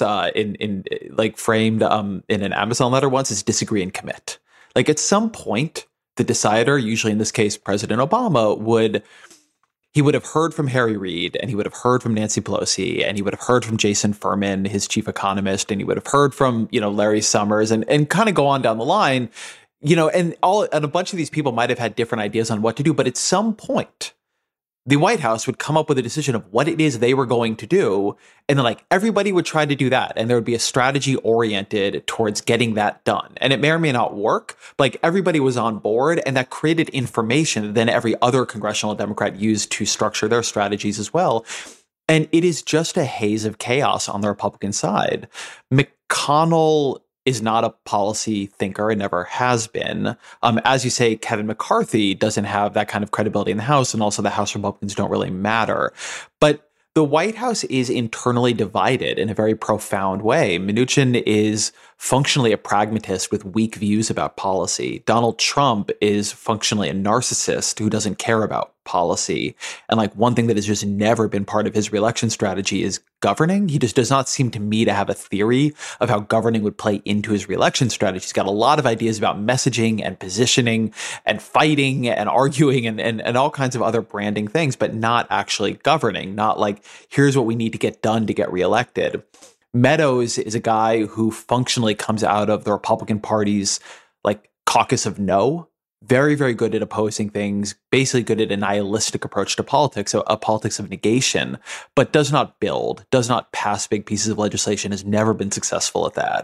framed in an Amazon letter once is disagree and commit. At some point, the decider, usually in this case President Obama, would have heard from Harry Reid, and he would have heard from Nancy Pelosi, and he would have heard from Jason Furman, his chief economist, and he would have heard from, Larry Summers, and kind of go on down the line, and a bunch of these people might have had different ideas on what to do. But at some point, the White House would come up with a decision of what it is they were going to do. And then everybody would try to do that. And there would be a strategy oriented towards getting that done. And it may or may not work, but everybody was on board, and that created information that then every other congressional Democrat used to structure their strategies as well. And it is just a haze of chaos on the Republican side. McConnell is not a policy thinker and never has been. As you say, Kevin McCarthy doesn't have that kind of credibility in the House, and also the House Republicans don't really matter. But the White House is internally divided in a very profound way. Mnuchin is functionally a pragmatist with weak views about policy. Donald Trump is functionally a narcissist who doesn't care about policy. And one thing that has just never been part of his reelection strategy is governing. He just does not seem to me to have a theory of how governing would play into his reelection strategy. He's got a lot of ideas about messaging and positioning and fighting and arguing and all kinds of other branding things, but not actually governing, not here's what we need to get done to get reelected. Meadows is a guy who functionally comes out of the Republican Party's caucus of no, very, very good at opposing things, basically good at a nihilistic approach to politics, so a politics of negation, but does not build, does not pass big pieces of legislation, has never been successful at that.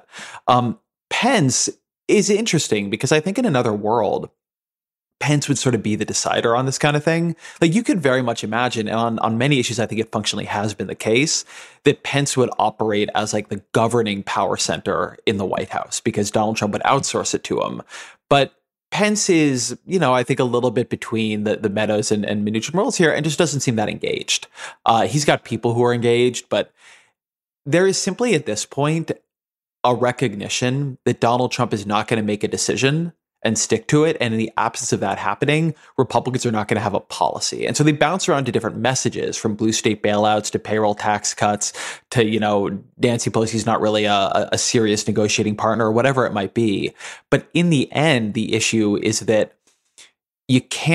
Pence is interesting because I think in another world, Pence would sort of be the decider on this kind of thing. You could very much imagine, and on many issues, I think it functionally has been the case, that Pence would operate as the governing power center in the White House because Donald Trump would outsource it to him. But Pence is, I think a little bit between the Meadows and Mnuchin worlds here and just doesn't seem that engaged. He's got people who are engaged, but there is simply at this point a recognition that Donald Trump is not going to make a decision and stick to it. And in the absence of that happening, Republicans are not going to have a policy. And so they bounce around to different messages, from blue state bailouts to payroll tax cuts to, Nancy Pelosi's not really a serious negotiating partner or whatever it might be. But in the end, the issue is that you can't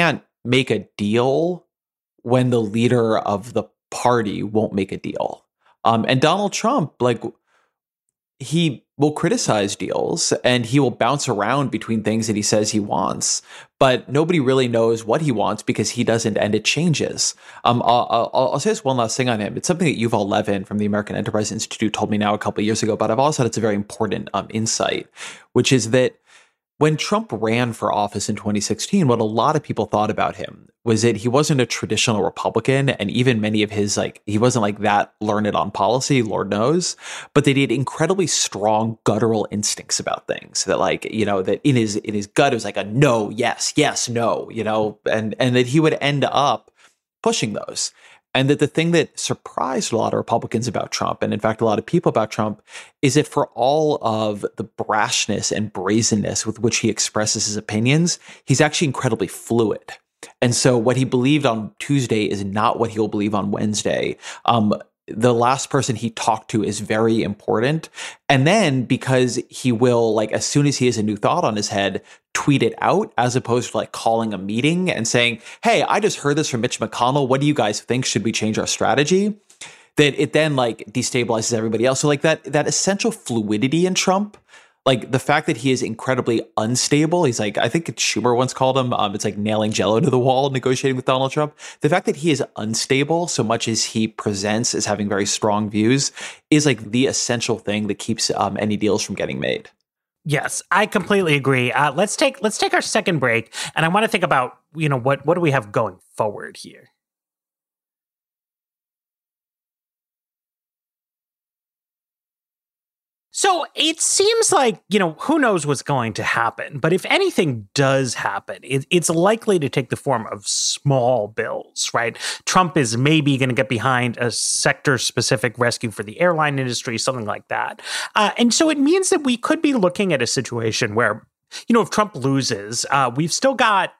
make a deal when the leader of the party won't make a deal. And Donald Trump, like, he will criticize deals and he will bounce around between things that he says he wants, but nobody really knows what he wants because he doesn't, and it changes. I'll say this one last thing on him. It's something that Yuval Levin from the American Enterprise Institute told me now a couple of years ago, but I've always thought it's a very important insight, which is that when Trump ran for office in 2016, what a lot of people thought about him was that he wasn't a traditional Republican, and even many of his, like, he wasn't like that learned on policy, Lord knows, but that he had incredibly strong guttural instincts about things. That, like, you know, that in his gut it was like a no, yes, yes, no, you know, and that he would end up pushing those. And that the thing that surprised a lot of Republicans about Trump, and in fact a lot of people about Trump, is that for all of the brashness and brazenness with which he expresses his opinions, he's actually incredibly fluid. And so what he believed on Tuesday is not what he'll believe on Wednesday. The last person he talked to is very important. And then because he will, like, as soon as he has a new thought on his head, tweet it out, as opposed to like calling a meeting and saying, hey, I just heard this from Mitch McConnell. What do you guys think? Should we change our strategy? That it then like destabilizes everybody else. So like that essential fluidity in Trump, like the fact that he is incredibly unstable. He's like, I think Schumer once called him, it's like nailing Jello to the wall negotiating with Donald Trump. The fact that he is unstable so much as he presents as having very strong views is like the essential thing that keeps any deals from getting made. Yes, I completely agree. Let's take our second break, and I want to think about, you know, what do we have going forward here? So it seems like, you know, who knows what's going to happen, but if anything does happen, it's likely to take the form of small bills, right? Trump is maybe going to get behind a sector-specific rescue for the airline industry, something like that. And so it means that we could be looking at a situation where, you know, if Trump loses, we've still got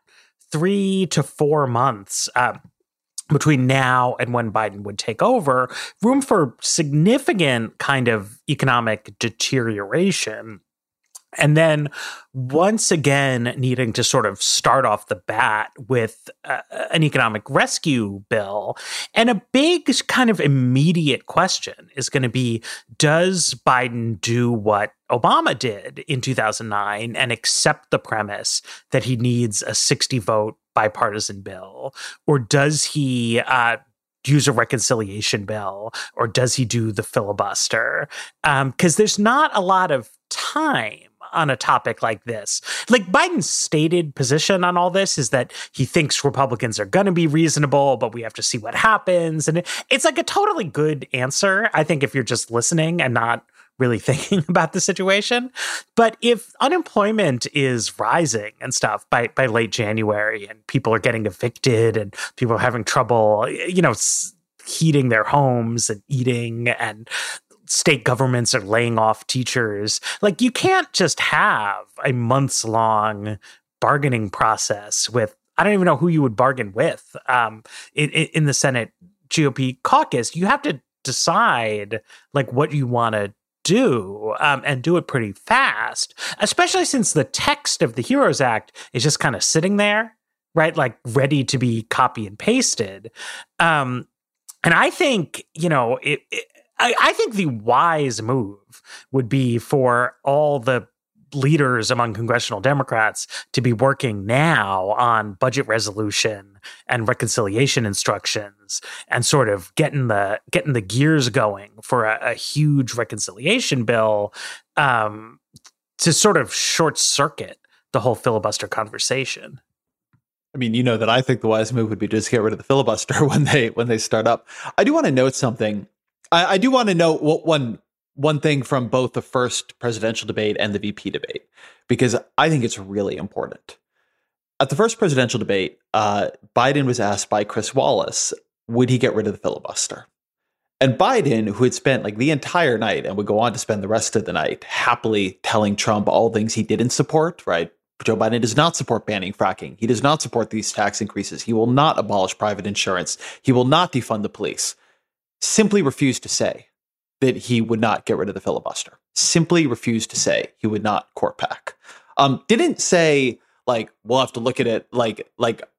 3 to 4 months between now and when Biden would take over, room for significant kind of economic deterioration. And then once again, needing to sort of start off the bat with an economic rescue bill. And a big kind of immediate question is going to be, does Biden do what Obama did in 2009 and accept the premise that he needs a 60-vote bipartisan bill? Or does he use a reconciliation bill? Or does he do the filibuster? Because there's not a lot of time on a topic like this. Like, Biden's stated position on all this is that he thinks Republicans are going to be reasonable, but we have to see what happens. And it's like a totally good answer, I think, if you're just listening and not really thinking about the situation. But if unemployment is rising and stuff by late January, and people are getting evicted and people are having trouble, you know, heating their homes and eating, and state governments are laying off teachers, like, you can't just have a months-long bargaining process with, I don't even know who you would bargain with in the Senate GOP caucus. You have to decide, like, what you want to do, and do it pretty fast, especially since the text of the HEROES Act is just kind of sitting there, right? Like, ready to be copy and pasted. And I think, you know, I think the wise move would be for all the leaders among congressional Democrats to be working now on budget resolution and reconciliation instructions, and sort of getting the gears going for a huge reconciliation bill, to sort of short circuit the whole filibuster conversation. I mean, you know that I think the wise move would be to just get rid of the filibuster when they start up. I do want to note something. I do want to note one thing from both the first presidential debate and the VP debate, because I think it's really important. At the first presidential debate, Biden was asked by Chris Wallace, would he get rid of the filibuster? And Biden, who had spent like the entire night and would go on to spend the rest of the night happily telling Trump all things he didn't support, right? Joe Biden does not support banning fracking. He does not support these tax increases. He will not abolish private insurance. He will not defund the police. Simply refused to say that he would not get rid of the filibuster. Simply refused to say he would not court pack. Didn't say, like, we'll have to look at it, like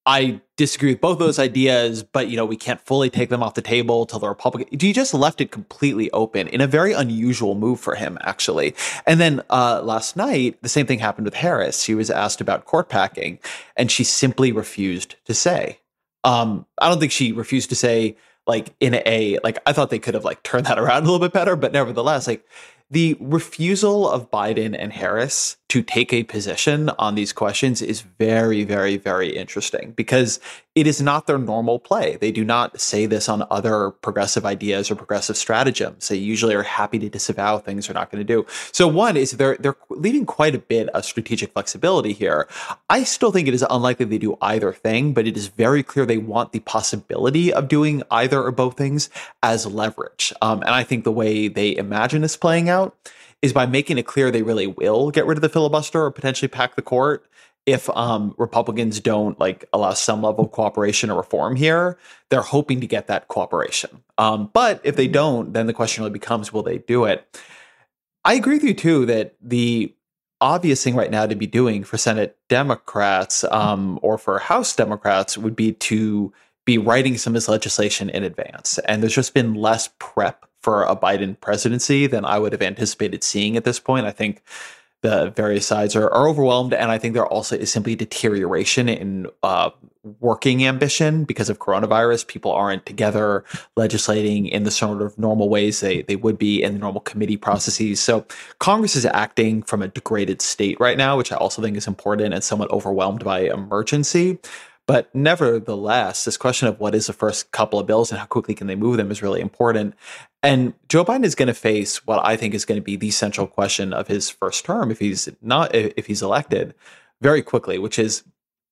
I disagree with both those ideas, but, we can't fully take them off the table till the Republican. He just left it completely open in a very unusual move for him, actually. And then last night, the same thing happened with Harris. She was asked about court packing, and she simply refused to say. I don't think she refused to say, I thought they could have turned that around a little bit better, but nevertheless, the refusal of Biden and Harris to take a position on these questions is very, very, very interesting because it is not their normal play. They do not say this on other progressive ideas or progressive stratagems. They usually are happy to disavow things they're not going to do. So one is they're leaving quite a bit of strategic flexibility here. I still think it is unlikely they do either thing, but it is very clear they want the possibility of doing either or both things as leverage. And I think the way they imagine this playing out is by making it clear they really will get rid of the filibuster or potentially pack the court if Republicans don't allow some level of cooperation or reform here. They're hoping to get that cooperation. But if they don't, then the question really becomes, will they do it? I agree with you, too, that the obvious thing right now to be doing for Senate Democrats or for House Democrats would be to be writing some of this legislation in advance. And there's just been less prep for a Biden presidency than I would have anticipated seeing at this point. I think the various sides are overwhelmed. And I think there also is simply deterioration in working ambition because of coronavirus. People aren't together legislating in the sort of normal ways they would be in the normal committee processes. So Congress is acting from a degraded state right now, which I also think is important and somewhat overwhelmed by emergency. But nevertheless, this question of what is the first couple of bills and how quickly can they move them is really important. And Joe Biden is going to face what I think is going to be the central question of his first term if he's elected very quickly, which is,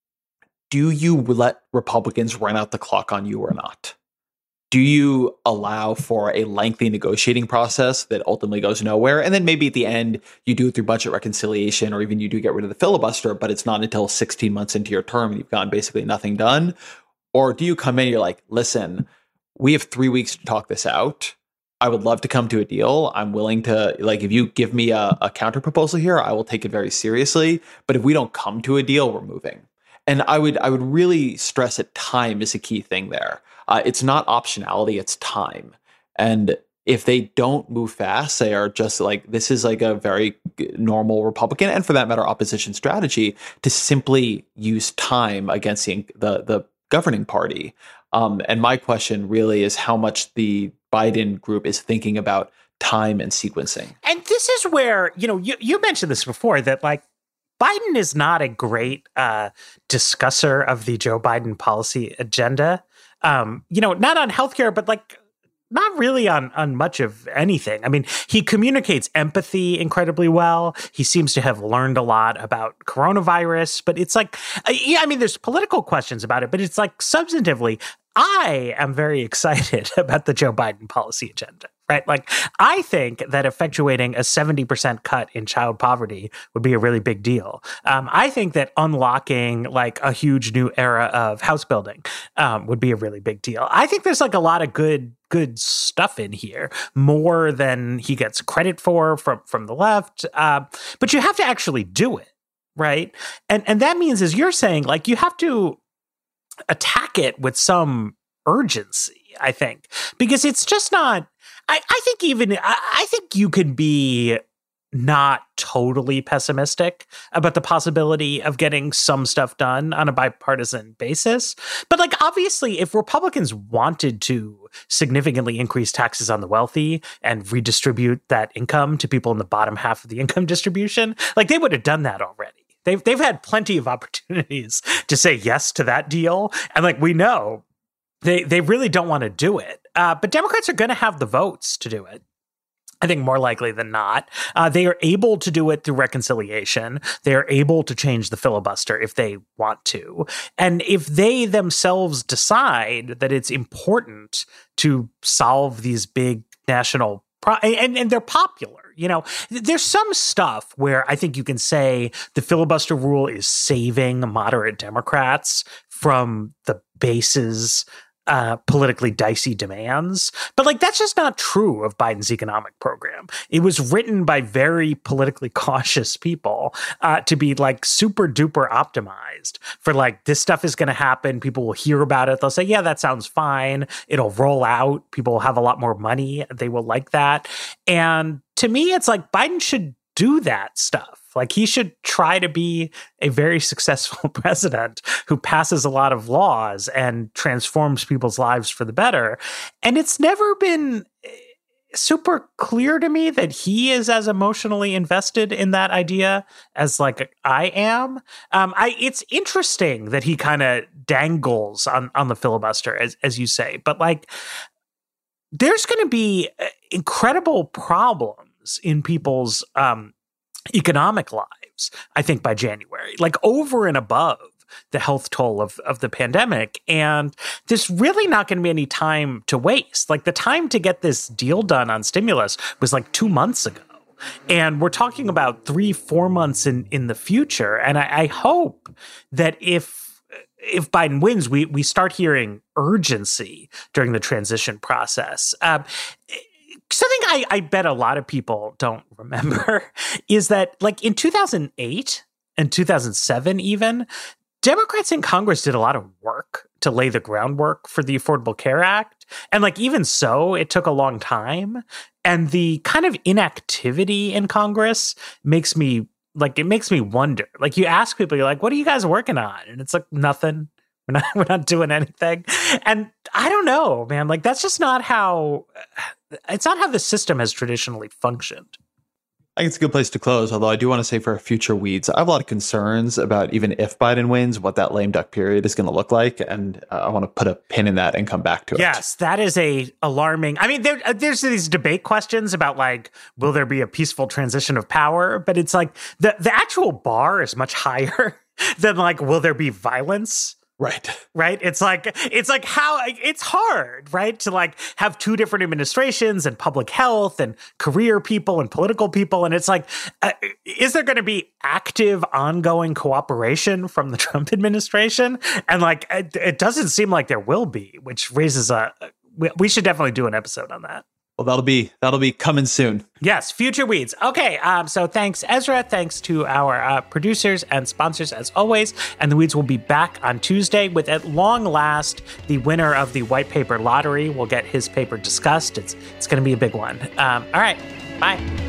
do you let Republicans run out the clock on you or not? Do you allow for a lengthy negotiating process that ultimately goes nowhere? And then maybe at the end, you do it through budget reconciliation, or even you do get rid of the filibuster, but it's not until 16 months into your term and you've gotten basically nothing done. Or do you come in and you're like, listen, we have 3 weeks to talk this out. I would love to come to a deal. I'm willing to, if you give me a counter proposal here, I will take it very seriously. But if we don't come to a deal, we're moving. And I would really stress that time is a key thing there. It's not optionality, it's time. And if they don't move fast, they are just this is a very normal Republican, and for that matter, opposition strategy to simply use time against the governing party. And my question really is how much the Biden group is thinking about time and sequencing. And this is where, you mentioned this before, that Biden is not a great discusser of the Joe Biden policy agenda. Not on healthcare, but not really on much of anything. I mean, he communicates empathy incredibly well. He seems to have learned a lot about coronavirus, but it's there's political questions about it, but it's substantively, I am very excited about the Joe Biden policy agenda, right? I think that effectuating a 70% cut in child poverty would be a really big deal. I think that unlocking a huge new era of house building would be a really big deal. I think there's a lot of good stuff in here, more than he gets credit for from the left. But you have to actually do it, right? And that means, as you're saying, you have to attack it with some urgency, I think, because it's just not, I think you could be not totally pessimistic about the possibility of getting some stuff done on a bipartisan basis. But obviously, if Republicans wanted to significantly increase taxes on the wealthy and redistribute that income to people in the bottom half of the income distribution, they would have done that already. They've had plenty of opportunities to say yes to that deal. And we know they really don't want to do it. But Democrats are going to have the votes to do it. I think more likely than not. They are able to do it through reconciliation. They are able to change the filibuster if they want to. And if they themselves decide that it's important to solve these big national and they're popular. There's some stuff where I think you can say the filibuster rule is saving moderate Democrats from the base's politically dicey demands. But like, that's just not true of Biden's economic program. It was written by very politically cautious people to be like super duper optimized for like, this stuff is going to happen. People will hear about it. They'll say, yeah, that sounds fine. It'll roll out. People will have a lot more money. They will like that. And to me, it's like Biden should do that stuff. Like, he should try to be a very successful president who passes a lot of laws and transforms people's lives for the better. And it's never been super clear to me that he is as emotionally invested in that idea as like I am. It's interesting that he kind of dangles on the filibuster, as you say, but like, there's going to be incredible problems in people's economic lives, I think, by January, like over and above the health toll of the pandemic. And there's really not going to be any time to waste. Like, the time to get this deal done on stimulus was like 2 months ago. And we're talking about 3-4 months in the future. And I hope that if Biden wins, we start hearing urgency during the transition process. Something I bet a lot of people don't remember is that, like, in 2008 and 2007 even, Democrats in Congress did a lot of work to lay the groundwork for the Affordable Care Act. And like, even so, it took a long time. And the kind of inactivity in Congress makes me wonder. Like, you ask people, you're like, what are you guys working on? And it's like, nothing. We're not doing anything. And I don't know, man. Like, that's just not how the system has traditionally functioned. I think it's a good place to close, although I do want to say for future Weeds, I have a lot of concerns about even if Biden wins, what that lame duck period is going to look like. And I want to put a pin in that and come back to it. Yes, that is a alarming. I mean, there's these debate questions about, like, will there be a peaceful transition of power? But it's like the actual bar is much higher than, like, will there be violence? Right. It's like how it's hard, right, to like have two different administrations and public health and career people and political people. And it's like, is there going to be active ongoing cooperation from the Trump administration? And like, it doesn't seem like there will be, which raises we should definitely do an episode on that. Well, that'll be coming soon. Yes, future Weeds. Okay, so thanks, Ezra. Thanks to our producers and sponsors, as always. And the Weeds will be back on Tuesday with, at long last, the winner of the White Paper Lottery. We'll get his paper discussed. It's going to be a big one. All right, bye.